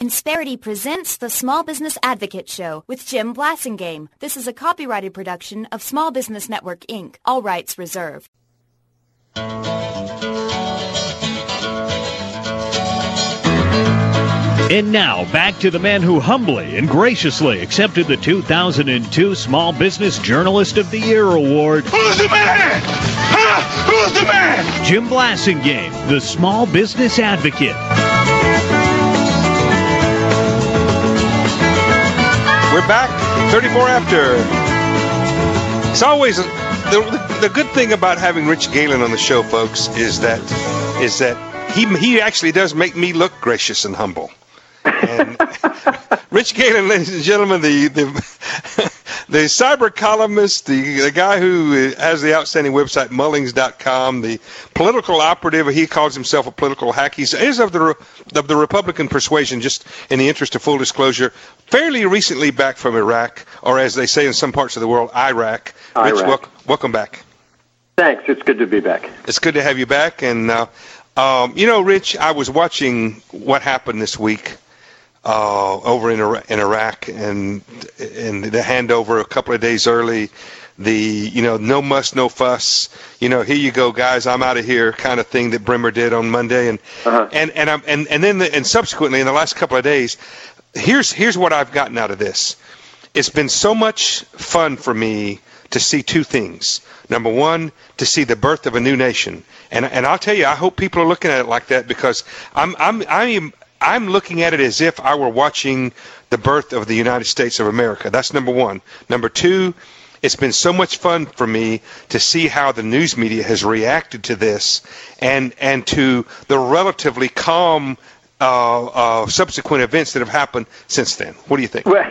Insperity presents the Small Business Advocate Show with Jim Blasingame. This is a copyrighted production of Small Business Network, Inc. All rights reserved. And now, back to the man who humbly and graciously accepted the 2002 Small Business Journalist of the Year Award. Who's the man? Huh? Who's the man? Jim Blasingame, the Small Business Advocate. We're back, 34 after. It's always the good thing about having Rich Galen on the show, folks, is that he actually does make me look gracious and humble. And Rich Galen, ladies and gentlemen, the cyber columnist, the guy who has the outstanding website Mullings.com, the political operative. He calls himself a political hack. He's of the Republican persuasion. Just in the interest of full disclosure, fairly recently back from Iraq, or as they say in some parts of the world, Iraq. Rich, welcome back. Thanks. It's good to be back. It's good to have you back. And Rich, I was watching what happened this week. Over in Iraq, and the handover a couple of days early, no muss, no fuss, here you go, guys, I'm out of here kind of thing that Bremer did on Monday, and subsequently in the last couple of days, here's what I've gotten out of this. It's been so much fun for me to see two things. Number one, to see the birth of a new nation, and I'll tell you, I hope people are looking at it like that, because I'm looking at it as if I were watching the birth of the United States of America. That's number one. Number two, it's been so much fun for me to see how the news media has reacted to this and to the relatively calm subsequent events that have happened since then. What do you think? Well,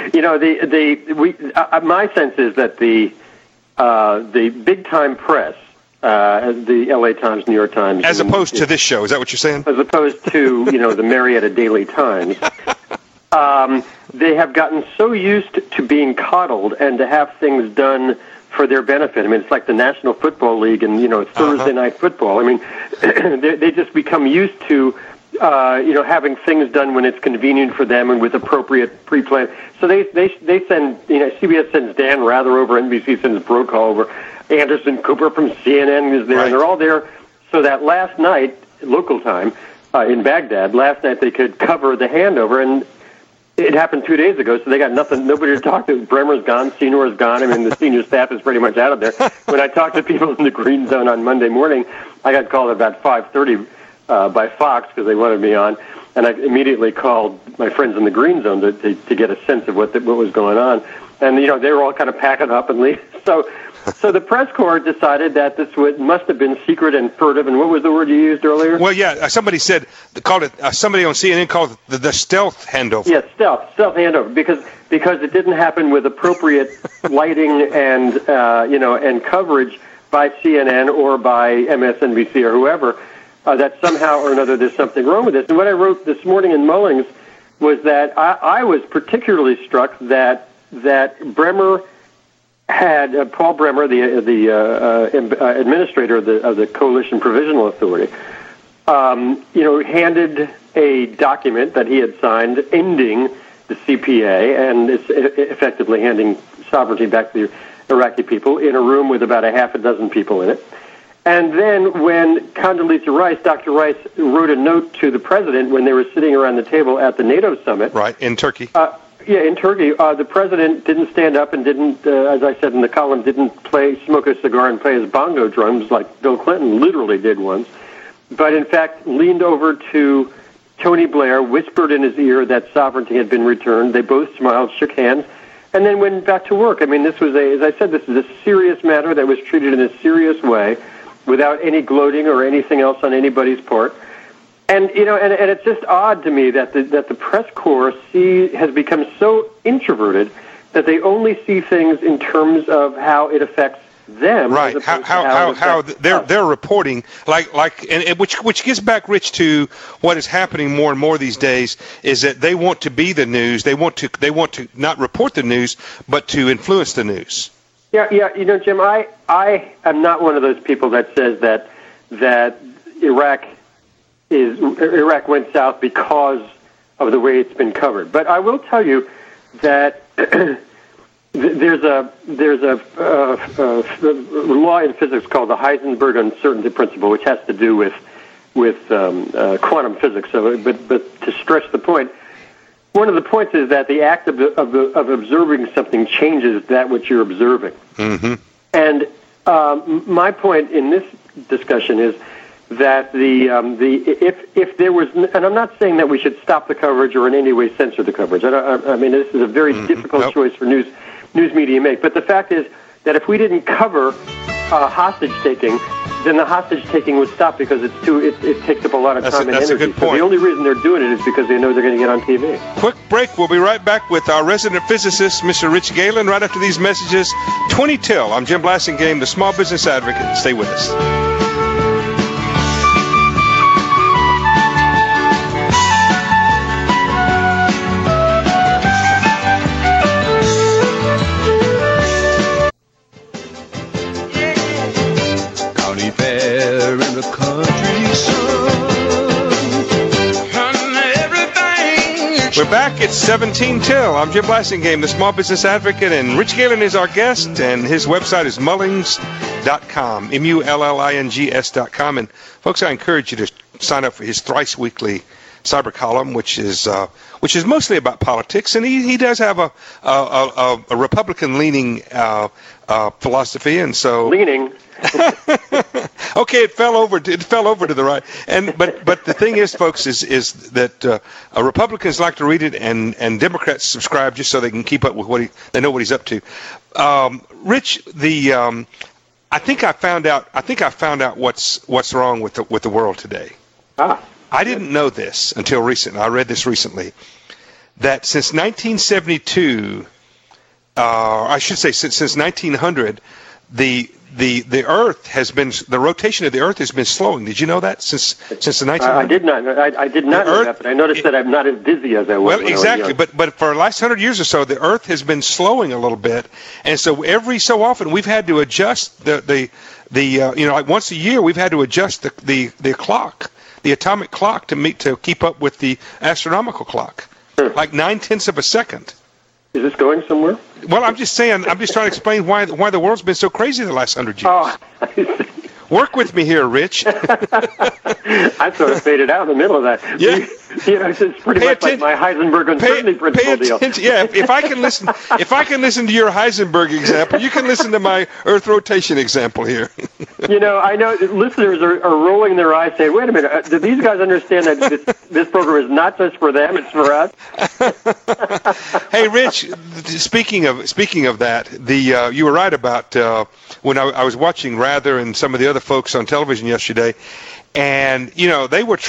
my sense is that the big time press, the L.A. Times, New York Times. As opposed to this show, is that what you're saying? As opposed to, the Marietta Daily Times. They have gotten so used to being coddled and to have things done for their benefit. I mean, it's like the National Football League and, Thursday night football. I mean, they just become used to, having things done when it's convenient for them and with appropriate pre-plan. So they send, CBS sends Dan Rather over, NBC sends Brokaw over, Anderson Cooper from CNN is there, right. And they're all there so that last night, local time, in Baghdad, they could cover the handover, and it happened 2 days ago, so they got nobody to talk to. Bremer's gone, Senor's gone. I mean, the senior staff is pretty much out of there. When I talked to people in the Green Zone on Monday morning, I got called at about 5:30 by Fox because they wanted me on, and I immediately called my friends in the Green Zone to get a sense of what was going on. And, they were all kind of packing up and leaving. So the press corps decided that this must have been secret and furtive. And what was the word you used earlier? Well, yeah, somebody called it. Somebody on CNN called it the stealth handover. Yes, stealth handover, because it didn't happen with appropriate lighting and and coverage by CNN or by MSNBC or whoever. That somehow or another there's something wrong with this. And what I wrote this morning in Mullings was that I was particularly struck that Bremer had Paul Bremer, the administrator of the Coalition Provisional Authority, handed a document that he had signed ending the CPA and it's effectively handing sovereignty back to the Iraqi people in a room with about a half a dozen people in it. And then when Condoleezza Rice, Dr. Rice, wrote a note to the president when they were sitting around the table at the NATO summit. Right, in Turkey. In Turkey, the president didn't stand up and didn't, as I said in the column, didn't smoke a cigar and play his bongo drums like Bill Clinton literally did once, but in fact leaned over to Tony Blair, whispered in his ear that sovereignty had been returned. They both smiled, shook hands, and then went back to work. I mean, this was as I said, this is a serious matter that was treated in a serious way without any gloating or anything else on anybody's part. And and it's just odd to me that the press corps has become so introverted that they only see things in terms of how it affects them. Right. How they're reporting and which gets back, Rich, to what is happening more and more these days is that they want to be the news. They want to not report the news, but to influence the news. Yeah. Jim, I am not one of those people that says that Iraq went south because the way it's been covered. But I will tell you that there's a law in physics called the Heisenberg uncertainty principle, which has to do with quantum physics. So, but to stretch the point, one of the points is that the act of observing something changes that which you're observing. Mm-hmm. And my point in this discussion is that if there was, and I'm not saying that we should stop the coverage or in any way censor the coverage. I mean, this is a very difficult choice for news media to make. But the fact is that if we didn't cover hostage taking, then the hostage taking would stop because it takes up a lot of time and energy. That's a good point. So the only reason they're doing it is because they know they're going to get on TV. Quick break. We'll be right back with our resident physicist, Mr. Rich Galen, right after these messages. 20 till. I'm Jim Blasingame, the Small Business Advocate. Stay with us. We're back at 17 till. I'm Jim Blasingame, the Small Business Advocate, and Rich Galen is our guest, and his website is mullings.com, MULLINGS.com. And folks, I encourage you to sign up for his thrice weekly cyber column, which is mostly about politics, and he does have a Republican-leaning philosophy, and so leaning. Okay, it fell over to the right, but the thing is, folks, is that Republicans like to read it, and Democrats subscribe just so they can keep up with they know what he's up to. Rich, I think I found out what's wrong with the world today. I didn't know this until recently. I read this recently, that since 1972, I should say since 1900, the rotation of the Earth has been slowing. Did you know that since the 1900s? I did not. I did not know that, but I noticed that I'm not as dizzy as I was. Well, exactly. But for the last 100 years or so, the Earth has been slowing a little bit, and so every so often we've had to adjust the like once a year we've had to adjust the clock, the atomic clock, to keep up with the astronomical clock, like 9/10 of a second. Is this going somewhere? Well, I'm just saying. I'm just trying to explain why the world's been so crazy the last 100 years. Oh, I see. Work with me here, Rich. I sort of faded out in the middle of that. Yeah. It's pretty much like my Heisenberg uncertainty principle deal. Yeah, if I can listen to your Heisenberg example, you can listen to my Earth rotation example here. I know listeners are rolling their eyes, saying, "Wait a minute, do these guys understand that this program is not just for them; it's for us?" Hey, Rich. Speaking of that, you were right about when I was watching Rather and some of the other folks on television yesterday, and they were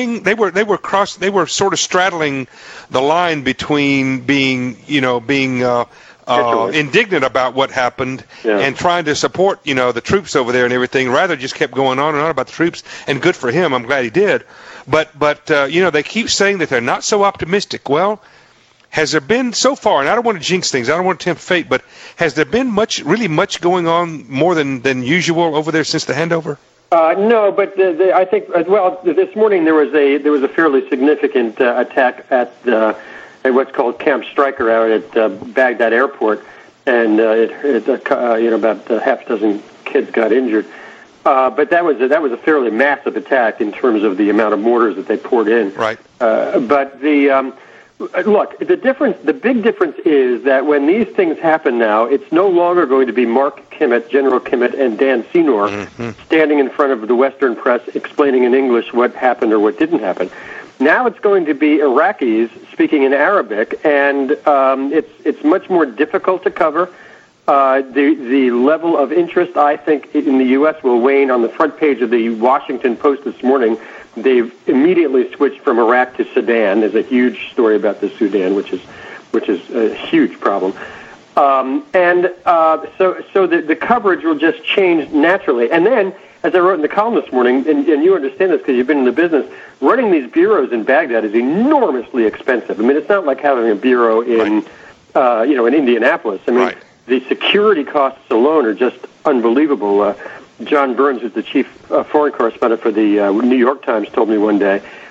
sort of straddling the line between being indignant about what happened and trying to support the troops over there and everything. Rather just kept going on and on about the troops, and good for him. I'm glad he did, but they keep saying that they're not so optimistic. Well, has there been so far, and I don't want to jinx things, I don't want to tempt fate, but has there been really much going on more than usual over there since the handover? No, but I think this morning there was a fairly significant attack at what's called Camp Stryker out at Baghdad Airport, and about half a dozen kids got injured. But that was a fairly massive attack in terms of the amount of mortars that they poured in. Right. But look, the big difference is that when these things happen now, it's no longer going to be Mark Kimmett, General Kimmett, and Dan Senor standing in front of the Western press explaining in English what happened or what didn't happen. Now it's going to be Iraqis speaking in Arabic, and it's much more difficult to cover. The level of interest, I think, in the U.S. will wane. On the front page of the Washington Post this morning, they've immediately switched from Iraq to Sudan. There's a huge story about the Sudan, which is a huge problem. So the coverage will just change naturally. And then, as I wrote in the column this morning, and you understand this because you've been in the business, running these bureaus in Baghdad is enormously expensive. I mean, it's not like having a bureau in in Indianapolis. I mean, the security costs alone are just unbelievable. John Burns, who's the chief foreign correspondent for the New York Times, told me one day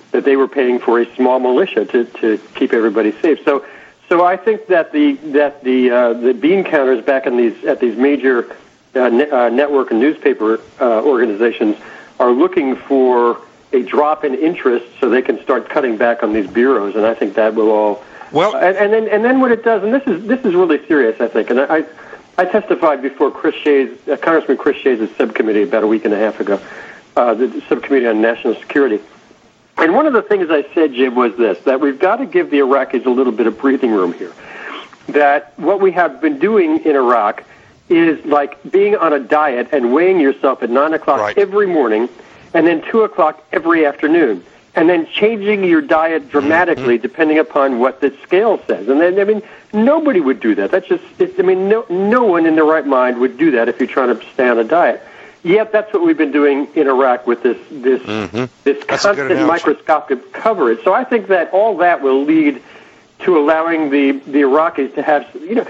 that they were paying for a small militia to keep everybody safe. So I think that the bean counters back in at these major network and newspaper organizations are looking for a drop in interest so they can start cutting back on these bureaus, and I think that will all. Well, and then what it does, and this is really serious, I think, and I testified before Congressman Chris Shays' subcommittee about a week and a half ago, the subcommittee on national security. And one of the things I said, Jim, was this, that we've got to give the Iraqis a little bit of breathing room here. That what we have been doing in Iraq is like being on a diet and weighing yourself at 9 o'clock every morning and then 2 o'clock every afternoon, and then changing your diet dramatically depending upon what the scale says. And then, I mean, nobody would do that. That's just, no one in their right mind would do that if you're trying to stay on a diet. Yet that's what we've been doing in Iraq with this constant microscopic coverage. So I think that all that will lead to allowing the Iraqis to have,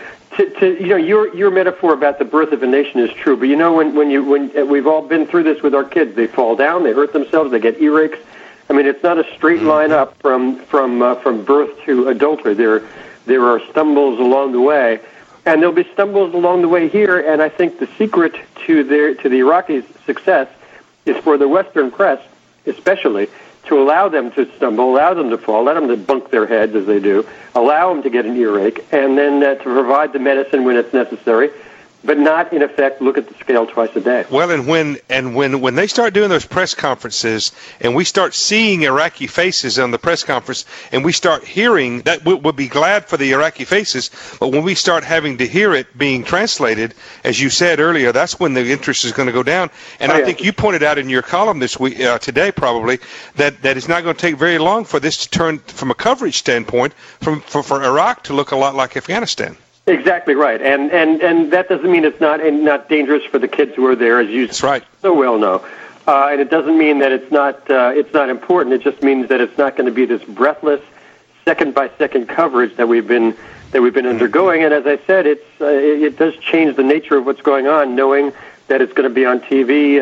your metaphor about the birth of a nation is true. But when we've all been through this with our kids, they fall down, they hurt themselves, they get earaches. I mean, it's not a straight line up from birth to adulthood. There are stumbles along the way. And there'll be stumbles along the way here, and I think the secret to the Iraqis' success is for the Western press, especially, to allow them to stumble, allow them to fall, let them to bunk their heads as they do, allow them to get an earache, and then to provide the medicine when it's necessary, but not, in effect, look at the scale twice a day. Well, and when they start doing those press conferences, and we start seeing Iraqi faces on the press conference, and we start hearing that, we'll be glad for the Iraqi faces, but when we start having to hear it being translated, as you said earlier, that's when the interest is going to go down. And I think you pointed out in your column this week, today probably, that it's not going to take very long for this to turn, from a coverage standpoint, for Iraq to look a lot like Afghanistan. Exactly right, and that doesn't mean it's not dangerous for the kids who are there, as you so well know. And it doesn't mean that it's not important. It just means that it's not going to be this breathless, second by second coverage that we've been undergoing. And as I said, it does change the nature of what's going on, knowing that it's going to be on TV.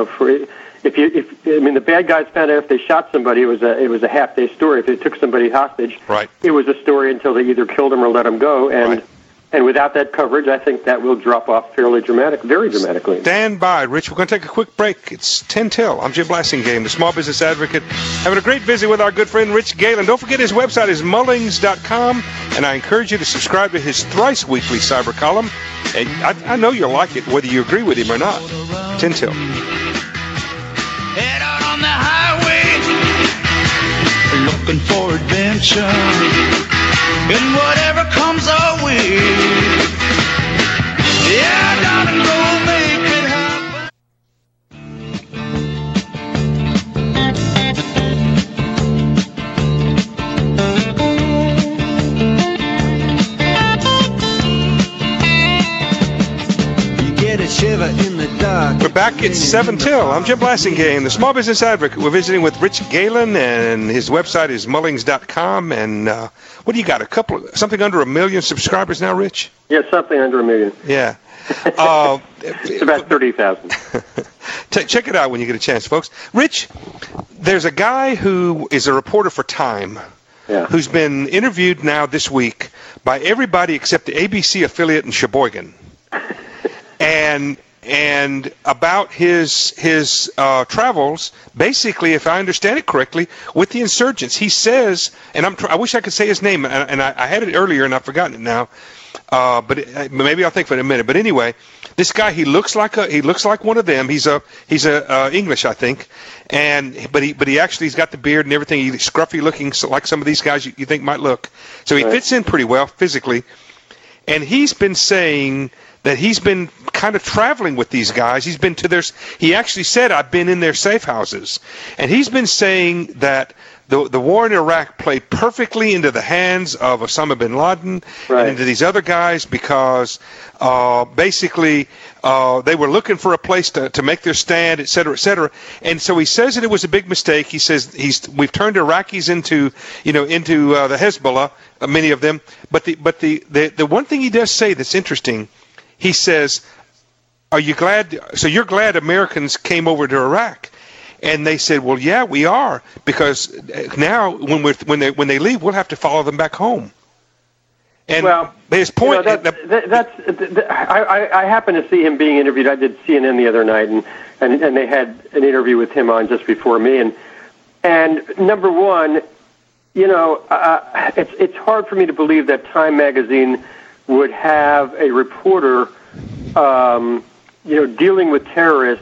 The bad guys found out if they shot somebody, it was a half-day story. If they took somebody hostage, it was a story until they either killed them or let them go. And without that coverage, I think that will drop off very dramatically. Stand by, Rich. We're going to take a quick break. It's 10 till. I'm Jim Blasingame, the Small Business Advocate, having a great visit with our good friend Rich Galen. Don't forget his website is Mullings.com, and I encourage you to subscribe to his thrice weekly cyber column. And I know you'll like it, whether you agree with him or not. 10 till. Head out on the highway, looking for adventure. And whatever comes our way, yeah, darling, go make it happen. You get a shiver in the dark. We're back at 7 till. I'm Jim Blasingame, the Small Business Advocate. We're visiting with Rich Galen, and his website is Mullings.com. And what do you got? Something under 1 million subscribers now, Rich? Yeah, something under 1 million. Yeah. It's about 30,000. Check it out when you get a chance, folks. Rich, there's a guy who is a reporter for Time, who's been interviewed now this week by everybody except the ABC affiliate in Sheboygan. And about his travels, basically, if I understand it correctly, with the insurgents. He says, and I wish I could say his name, and I had it earlier and I've forgotten it now, but maybe I'll think of it in a minute. But anyway, this guy, he looks like one of them. He's English, I think, but he's got the beard and everything. He's scruffy looking, like some of these guys you think might look. So he fits in pretty well physically, and he's been saying that he's been kind of traveling with these guys. He's been to he actually said, I've been in their safe houses. And he's been saying that the war in Iraq played perfectly into the hands of Osama bin Laden and into these other guys because basically they were looking for a place to make their stand, et cetera, et cetera. And so he says that it was a big mistake. He says we've turned Iraqis into the Hezbollah, many of them. But the one thing he does say that's interesting, he says, "Are you glad? So you're glad Americans came over to Iraq?" And they said, well, yeah, we are, because now when they leave, we'll have to follow them back home. And his point, I happened to see him being interviewed. I did CNN the other night, and they had an interview with him on just before me. And number one, it's hard for me to believe that Time Magazine would have a reporter, dealing with terrorists,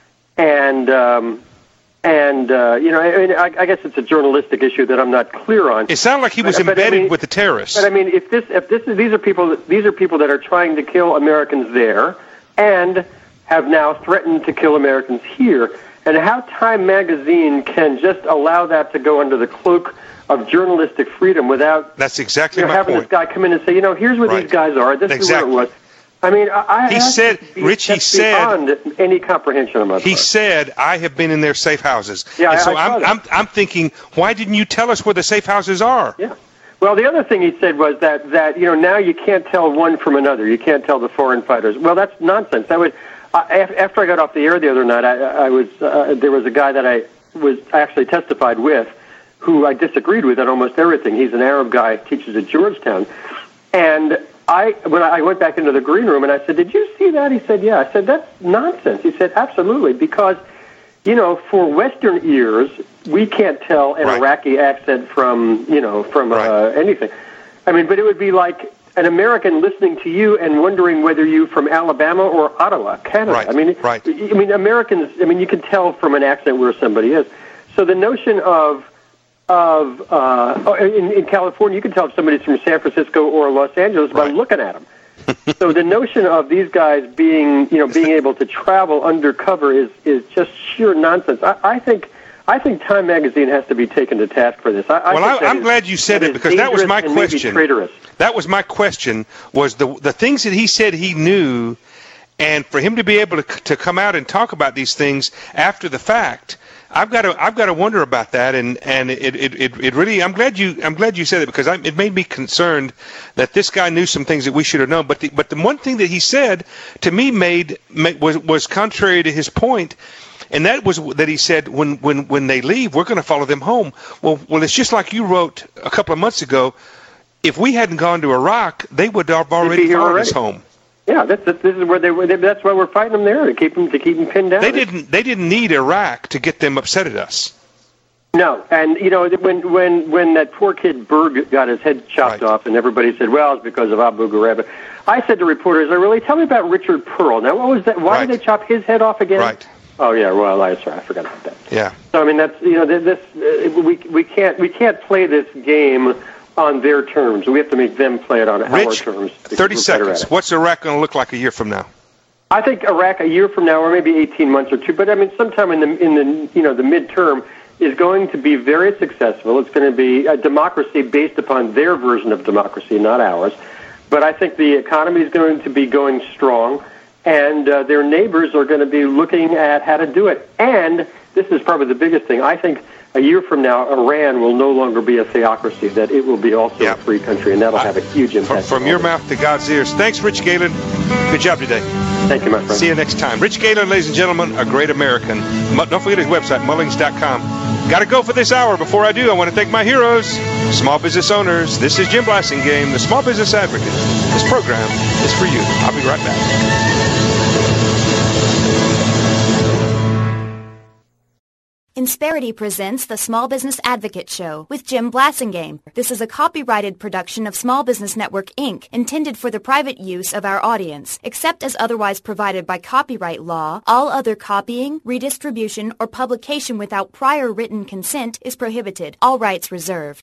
I guess it's a journalistic issue that I'm not clear on. It sounded like he was embedded with the terrorists. But I mean, these are people that are trying to kill Americans there, and have now threatened to kill Americans here. And how Time Magazine can just allow that to go under the cloak of journalistic freedom without that's exactly my having point. This guy come in and say, here's where these guys are. This is where it was. I mean, He said beyond any comprehension of my part. He said, I have been in their safe houses. Yeah, and so I'm thinking, why didn't you tell us where the safe houses are? Yeah. Well, the other thing he said was that now you can't tell one from another. You can't tell the foreign fighters. Well, that's nonsense. After I got off the air the other night, there was a guy that I actually testified with, who I disagreed with on almost everything. He's an Arab guy, teaches at Georgetown, and when I went back into the green room and I said, "Did you see that?" He said, "Yeah." I said, "That's nonsense." He said, "Absolutely, because for Western ears, we can't tell an Iraqi accent from anything. I mean, but it would be like an American listening to you and wondering whether you're from Alabama or Ottawa, Canada. Right. I mean, Americans. I mean, you can tell from an accent where somebody is. So the notion in California, you can tell if somebody's from San Francisco or Los Angeles by looking at them. So the notion of these guys being able to travel undercover is just sheer nonsense. I think Time Magazine has to be taken to task for this. I'm glad you said it, because that was my question. That was my question, was the things that he said he knew, and for him to be able to come out and talk about these things after the fact, I've got to wonder about that, and it really, I'm glad you said it, because it made me concerned that this guy knew some things that we should have known. But the one thing that he said to me was contrary to his point, and that was that he said when they leave, we're going to follow them home. Well, it's just like you wrote a couple of months ago. If we hadn't gone to Iraq, they would have already followed us home. Yeah, this is where that's why we're fighting them there, to keep them pinned down. They didn't need Iraq to get them upset at us. No, and when that poor kid Berg got his head chopped off, and everybody said, well, it's because of Abu Ghraib. I said to reporters, tell me about Richard Pearl. Now, what was that? Why did they chop his head off again? Right. Oh yeah, well, I forgot about that. Yeah. So I mean, that's we can't play this game on their terms. We have to make them play it on our terms. 30 seconds. What's Iraq going to look like a year from now? I think Iraq a year from now, or maybe 18 months or two, but I mean, sometime in the the midterm, is going to be very successful. It's going to be a democracy based upon their version of democracy, not ours. But I think the economy is going to be going strong, and their neighbors are going to be looking at how to do it. And this is probably the biggest thing. I think a year from now, Iran will no longer be a theocracy, that it will be also a free country, and that'll have a huge impact. From your mouth to God's ears. Thanks, Rich Galen. Good job today. Thank you, my friend. See you next time. Rich Galen, ladies and gentlemen, a great American. Don't forget his website, Mullings.com. Got to go for this hour. Before I do, I want to thank my heroes, small business owners. This is Jim Blasingame, the Small Business Advocate. This program is for you. I'll be right back. Insperity presents the Small Business Advocate Show with Jim Blasingame. This is a copyrighted production of Small Business Network, Inc., intended for the private use of our audience. Except as otherwise provided by copyright law, all other copying, redistribution, or publication without prior written consent is prohibited. All rights reserved.